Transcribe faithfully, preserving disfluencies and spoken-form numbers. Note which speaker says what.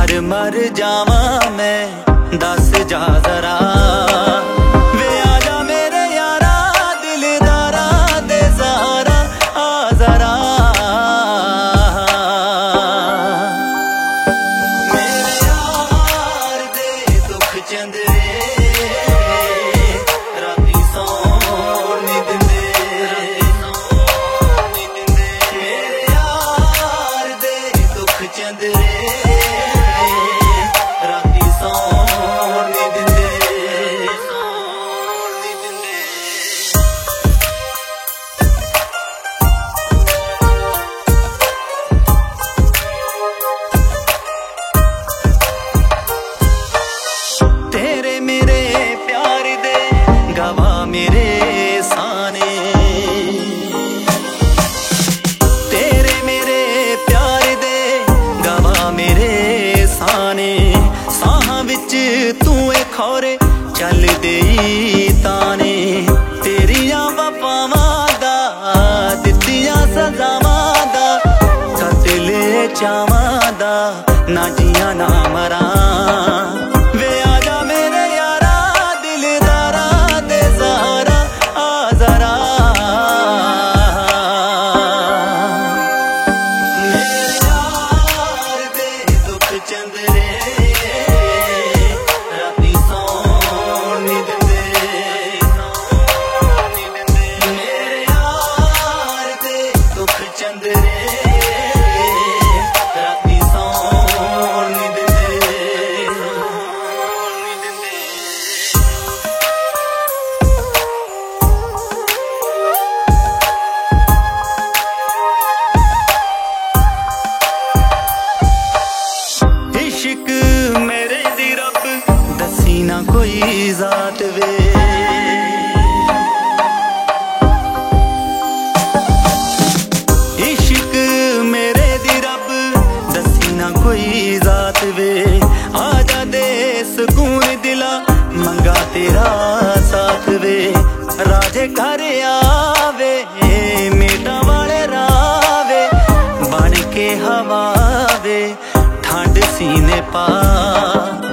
Speaker 1: मर मर जावा मैं दस जा जरा वे आजा मेरे यारा दिलदारा दे सहारा आ जरा मेरे यार दे दुख चंदरे राती सौन नी दिंदे मेरे यार दे दुख चंदरे मेरे साने तेरे मेरे प्यार दे गवा मेरे साने साहां विच तू ए खौरे चल देई ताने तेरियां वफावां दा दित्तियां सजावां दा कतले चावां दा ना जियां ना मरां ना कोई जात वे इश्क मेरे दी रब दसी ना कोई जात वे आजा दे सुकून दिला मंगा तेरा साथ वे राजे घर आवे मेटा वाले रावे बन के हवा वे ठंड सीने पा